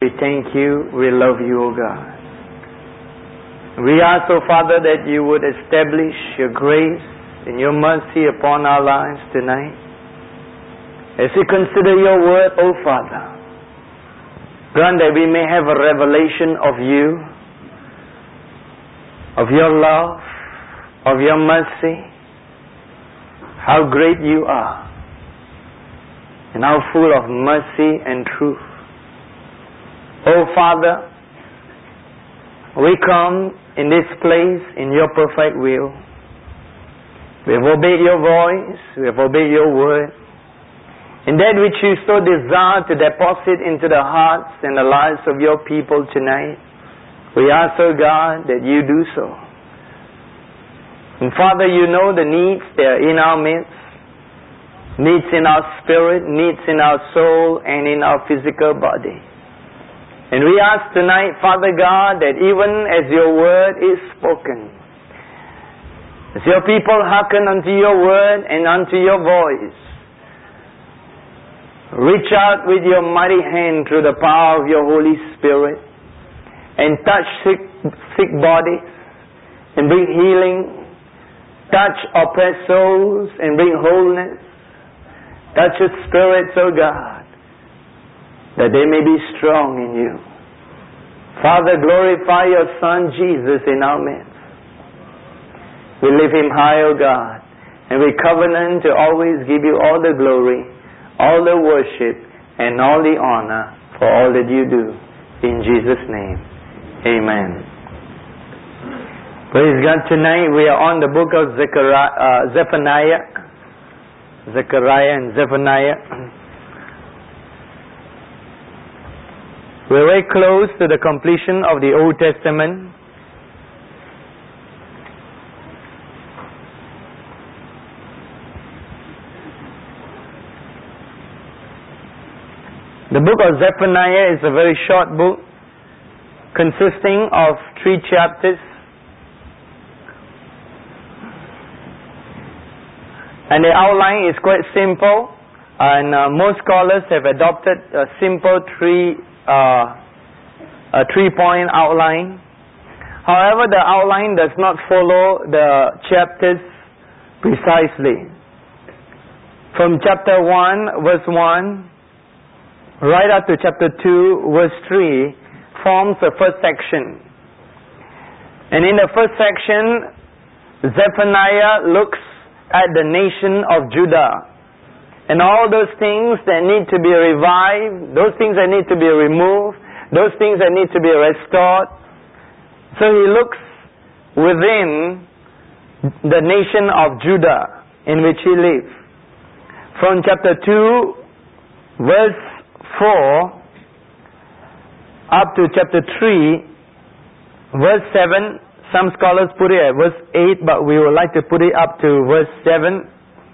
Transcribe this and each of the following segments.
We thank you. We love you, O God. We ask, O Father, that you would establish your grace and your mercy upon our lives tonight. As we consider your word, O Father, grant that we may have a revelation of you, of your love, of your mercy, how great you are, and how full of mercy and truth. Oh Father, we come in this place in your perfect will. We have obeyed your voice, we have obeyed your word. And that which you so desire to deposit into the hearts and the lives of your people tonight, we ask, oh God, that you do so. And Father, you know the needs that are in our midst, needs in our spirit, needs in our soul, and in our physical body. And we ask tonight, Father God, that even as your word is spoken, as your people hearken unto your word and unto your voice, reach out with your mighty hand through the power of your Holy Spirit and touch sick bodies and bring healing, touch oppressed souls and bring wholeness, touch your spirits, O God, that they may be strong in you. Father, glorify your Son Jesus in our midst. We lift him high, O God, and we covenant to always give you all the glory, all the worship, and all the honor for all that you do. In Jesus' name, amen. Praise God. Tonight we are on the book of Zephaniah and Zephaniah. We're very close to the completion of the Old Testament. The book of Zephaniah is a very short book consisting of 3 chapters. And the outline is quite simple, and most scholars have adopted a simple three-point outline. However, the outline does not follow the chapters precisely. From chapter 1, verse 1, right up to chapter 2, verse 3, forms the first section. And in the first section, Zephaniah looks at the nation of Judah and all those things that need to be revived, those things that need to be removed, those things that need to be restored. So he looks within the nation of Judah in which he lives. From chapter 2, verse 4 up to chapter 3, verse 7, some scholars put it at verse 8, but we would like to put it up to verse 7,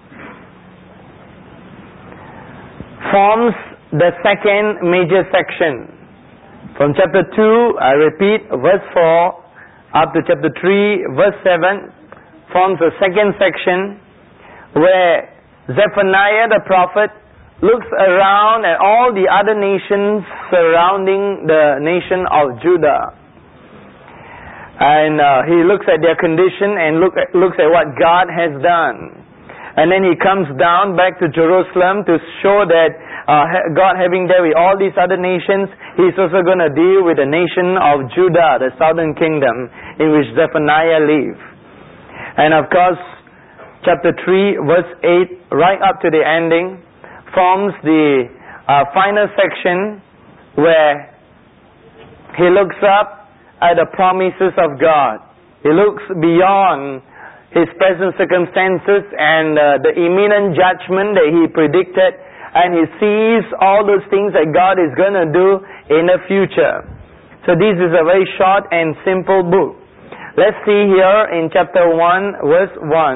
forms the second major section. From chapter 2, I repeat, verse 4 up to chapter 3, verse 7, forms the second section where Zephaniah the prophet looks around at all the other nations surrounding the nation of Judah. And he looks at their condition and looks at what God has done. And then he comes down back to Jerusalem to show that God having there with all these other nations, he's also going to deal with the nation of Judah, the southern kingdom in which Zephaniah lives. And of course, chapter 3, verse 8, right up to the ending, forms the final section where he looks up at the promises of God. He looks beyond his present circumstances and the imminent judgment that he predicted, and he sees all those things that God is going to do in the future. So this is a very short and simple book. Let's see here in chapter 1, verse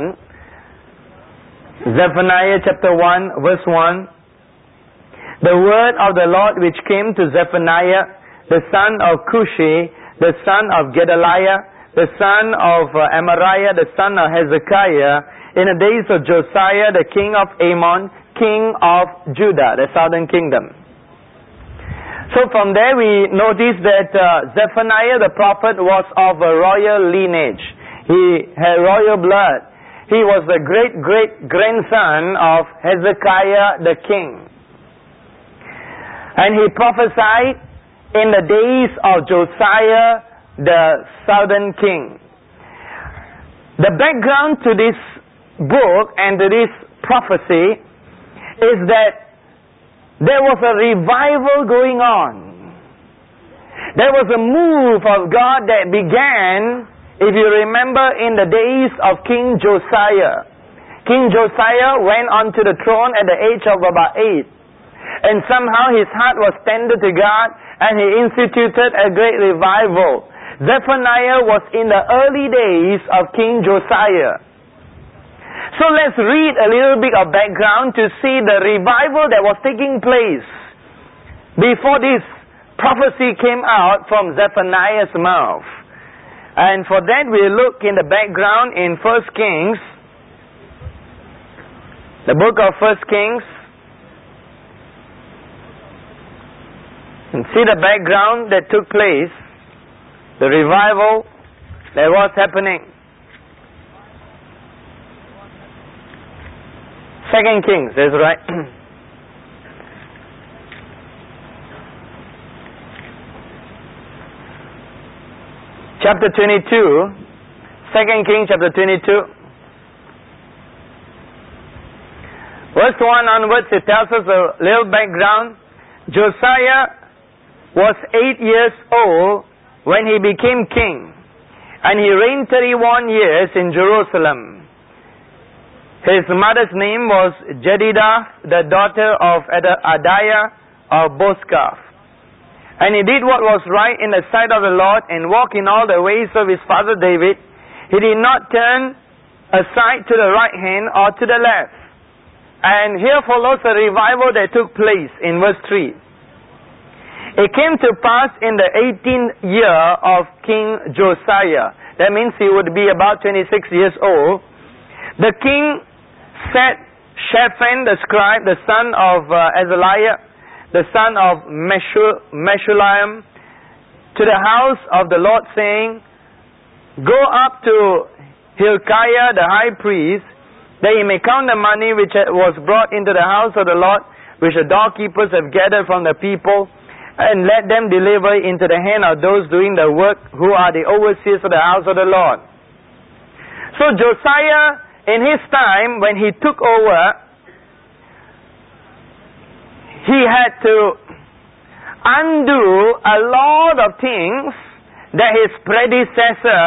1. Zephaniah chapter 1, verse 1. The word of the Lord which came to Zephaniah, the son of Cushi, the son of Gedaliah, the son of Amariah, the son of Hezekiah, in the days of Josiah, the king of Ammon, king of Judah, the southern kingdom. So from there we notice that Zephaniah the prophet was of a royal lineage. He had royal blood. He was the great-great-grandson of Hezekiah the king. And he prophesied in the days of Josiah the southern king. The background to this book and to this prophecy is that there was a revival going on. There was a move of God that began, if you remember, in the days of King Josiah. King Josiah went onto the throne at the age of about 8. And somehow his heart was tender to God, and he instituted a great revival. Zephaniah was in the early days of King Josiah. So let's read a little bit of background to see the revival that was taking place before this prophecy came out from Zephaniah's mouth. And for that we look in the background in 1 Kings, the book of 1 Kings, and see the background that took place, the revival that was happening. 2 Kings, that's right. Chapter 22, 2 Kings chapter 22. Verse 1 onwards, it tells us a little background. Josiah was 8 years old when he became king, and he reigned 31 years in Jerusalem. His mother's name was Jedidah, the daughter of Adaiah of Boskath. And he did what was right in the sight of the Lord, and walked in all the ways of his father David. He did not turn aside to the right hand or to the left. And here follows a revival that took place in verse 3. It came to pass in the 18th year of King Josiah. That means he would be about 26 years old. The king set Shaphan the scribe, the son of Azaliah, the son of Meshullam, to the house of the Lord, saying, Go up to Hilkiah the high priest, that he may count the money which was brought into the house of the Lord, which the doorkeepers have gathered from the people, and let them deliver into the hand of those doing the work, who are the overseers of the house of the Lord. So Josiah, in his time, when he took over, he had to undo a lot of things that his predecessor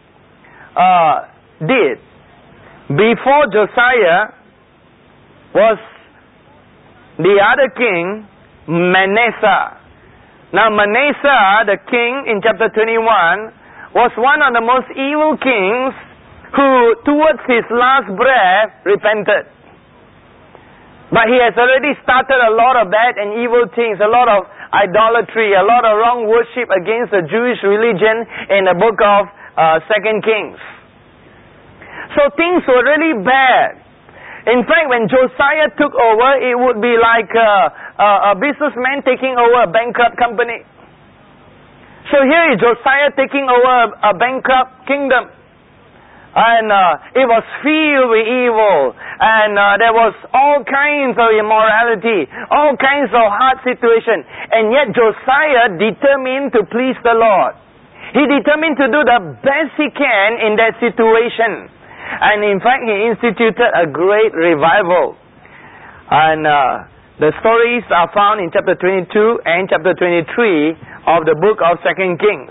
did. Before Josiah was the other king, Manasseh. Now Manasseh, the king in chapter 21, was one of the most evil kings who towards his last breath repented. But he has already started a lot of bad and evil things, a lot of idolatry, a lot of wrong worship against the Jewish religion in the book of 2 Kings. So things were really bad. In fact, when Josiah took over, it would be like a businessman taking over a bankrupt company. So here is Josiah taking over a bankrupt kingdom. And it was filled with evil. And there was all kinds of immorality, all kinds of hard situation. And yet Josiah determined to please the Lord. He determined to do the best he can in that situation. And in fact, he instituted a great revival. And the stories are found in chapter 22 and chapter 23 of the book of 2 Kings.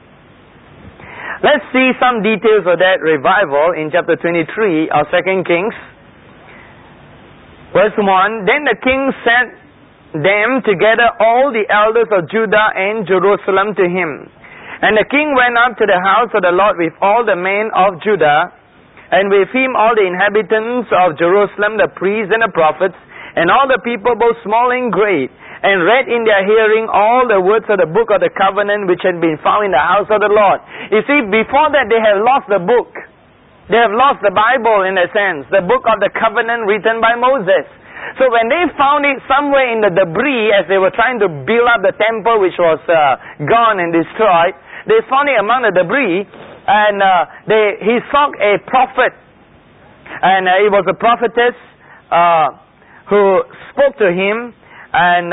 Let's see some details of that revival in chapter 23 of 2 Kings. Verse 1, Then the king sent them together all the elders of Judah and Jerusalem to him. And the king went up to the house of the Lord with all the men of Judah, and with him all the inhabitants of Jerusalem, the priests and the prophets, and all the people both small and great, and read in their hearing all the words of the book of the covenant which had been found in the house of the Lord. You see, before that they had lost the book. They have lost the Bible in a sense, the book of the covenant written by Moses. So when they found it somewhere in the debris as they were trying to build up the temple which was gone and destroyed, they found it among the debris, and he saw a prophet, and it was a prophetess who spoke to him and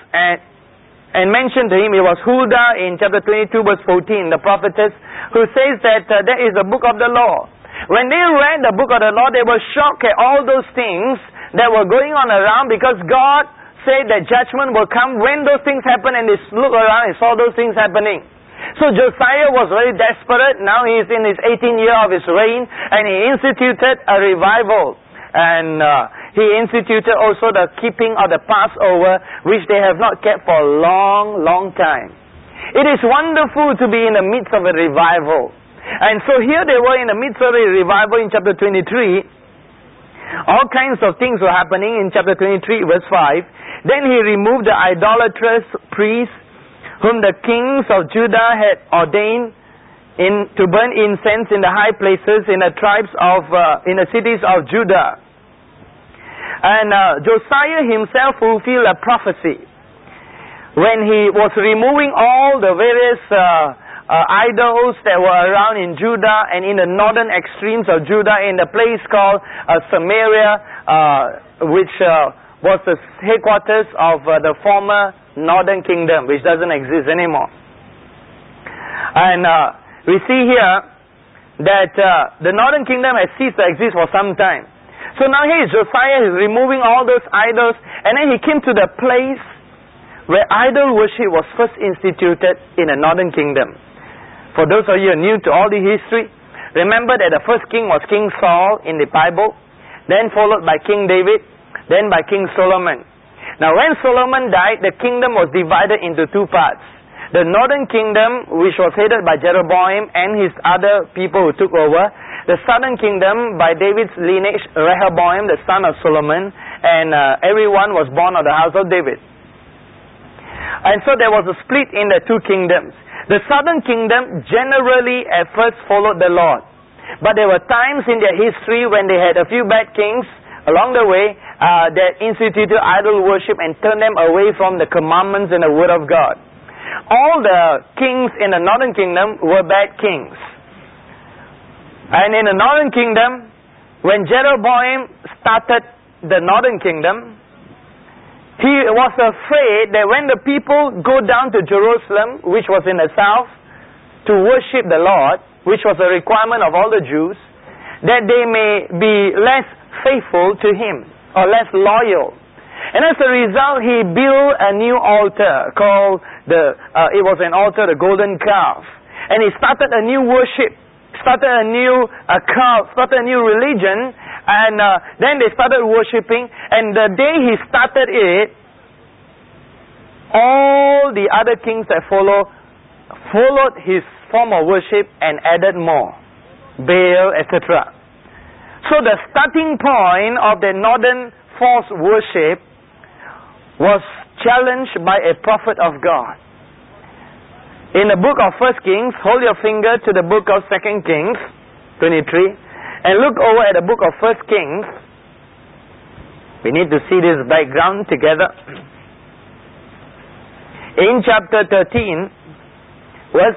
mentioned to him. It was Huldah in chapter 22 verse 14, the prophetess, who says that there is the book of the law. When they read the book of the law, they were shocked at all those things that were going on around, because God said that judgment will come when those things happen, and they looked around and saw those things happening. So Josiah was very desperate. Now he is in his 18th year of his reign, and he instituted a revival. And he instituted also the keeping of the Passover, which they have not kept for a long, long time. It is wonderful to be in the midst of a revival. And so here they were in the midst of a revival in chapter 23. All kinds of things were happening in chapter 23 verse 5. Then he removed the idolatrous priests whom the kings of Judah had ordained to burn incense in the high places in the tribes of in the cities of Judah. And Josiah himself fulfilled a prophecy when he was removing all the various idols that were around in Judah and in the northern extremes of Judah, in the place called Samaria, which was the headquarters of the former northern kingdom, which doesn't exist anymore. And we see here that the northern kingdom has ceased to exist for some time. So now here is Josiah is removing all those idols, and then he came to the place where idol worship was first instituted in the northern kingdom. For those of you who are new to all the history, remember that the first king was King Saul in the Bible, then followed by King David, then by King Solomon. Now when Solomon died, the kingdom was divided into two parts. The northern kingdom, which was headed by Jeroboam and his other people who took over. The southern kingdom by David's lineage, Rehoboam, the son of Solomon, and everyone was born of the house of David. And so there was a split in the two kingdoms. The southern kingdom generally at first followed the Lord. But there were times in their history when they had a few bad kings along the way that instituted idol worship and turned them away from the commandments and the word of God. All the kings in the northern kingdom were bad kings. And in the northern kingdom, when Jeroboam started the northern kingdom, he was afraid that when the people go down to Jerusalem, which was in the south, to worship the Lord, which was a requirement of all the Jews, that they may be less faithful to him, or less loyal. And as a result, he built a new altar called it was an altar, the golden calf. And he started a new worship, started a new cult, started a new religion, and then they started worshipping. And the day he started it, all the other kings that followed his form of worship and added more, Baal, etc. So the starting point of the northern false worship was challenged by a prophet of God. In the book of 1 Kings, hold your finger to the book of 2 Kings 23 and look over at the book of 1 Kings. We need to see this background together. In chapter 13, verse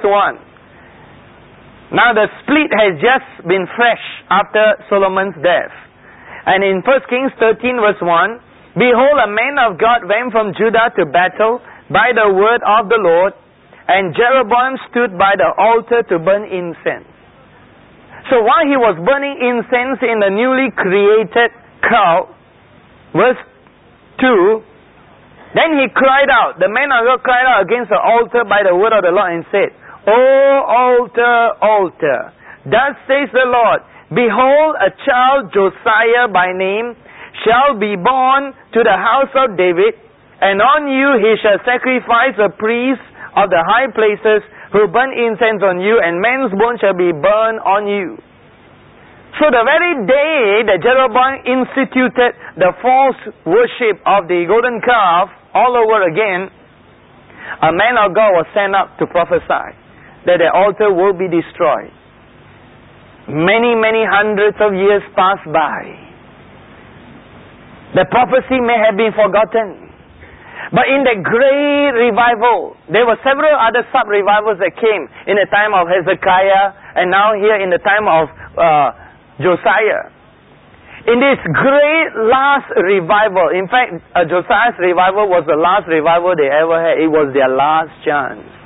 1. Now the split has just been fresh after Solomon's death. And in 1 Kings 13 verse 1, behold, a man of God went from Judah to battle by the word of the Lord, and Jeroboam stood by the altar to burn incense. So while he was burning incense in the newly created cult, verse 2, then he cried out, the man of God cried out against the altar by the word of the Lord and said, O altar, altar, thus says the Lord, behold, a child, Josiah by name, shall be born to the house of David, and on you he shall sacrifice a priest of the high places who burn incense on you, and men's bones shall be burned on you. So the very day that Jeroboam instituted the false worship of the golden calf all over again, a man of God was sent up to prophesy that the altar will be destroyed. Many, many hundreds of years passed by. The prophecy may have been forgotten. But in the great revival, there were several other sub-revivals that came in the time of Hezekiah and now here in the time of Josiah. In this great last revival, in fact, Josiah's revival was the last revival they ever had. It was their last chance.